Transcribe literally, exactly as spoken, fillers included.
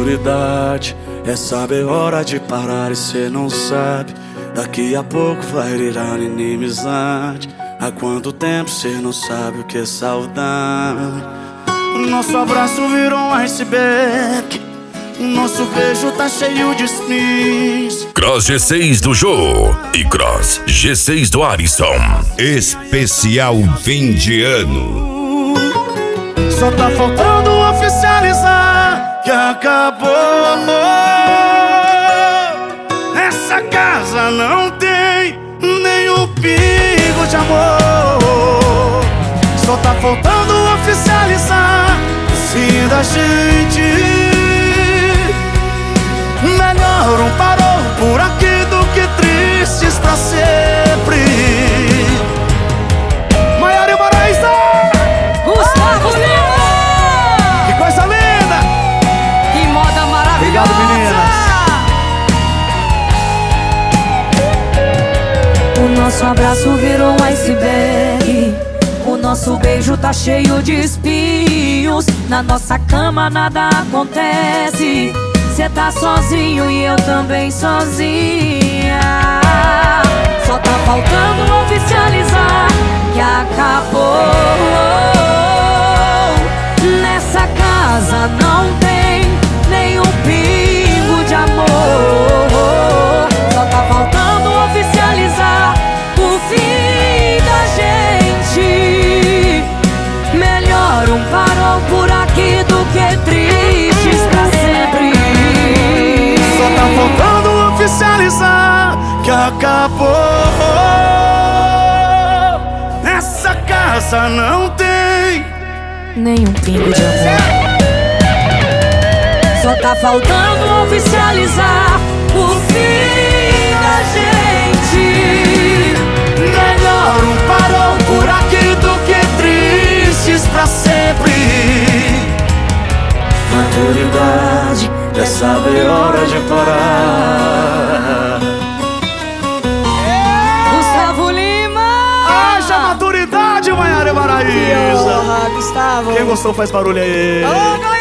Maturidade é saber hora de parar e cê não sabe. Daqui a pouco vai virar inimizade. Há quanto tempo cê não sabe o que é saudade? Nosso abraço virou um iceberg. Nosso beijo tá cheio de espinhos. Cross G seis do Jô e Cross G seis do Arisson. Especial fim de ano. Só tá faltando oficializar que acabou. Nessa casa não tem nenhum pingo de amor. Só tá faltando oficializar o fim da gente. Melhor um parou por aqui do que tristes pra sempre. Maiara e Maraísa, Gustavo Lima! que coisa linda! Que moda maravilhosa! Obrigado, meninas. O nosso abraço virou um iceberg. O nosso beijo tá cheio de espinhos. Na nossa cama nada acontece. Cê tá sozinho e eu também sozinha. Só tá faltando oficializar que acabou. Nessa casa não tem nenhum pingo de amor. Só tá faltando oficializar o fim da gente. Melhor um parou por aqui do que tristes pra sempre. Tá faltando oficializar que acabou. Nessa casa não tem nenhum pingo de amor. Só tá faltando oficializar o fim da gente. Melhor um parou por aqui do que tristes pra sempre. Maturidade é saber hora de parar. Gustavo Lima! Haja maturidade, Maiara e Maraísa. Gustavo! Quem gostou faz barulho aí. Ô,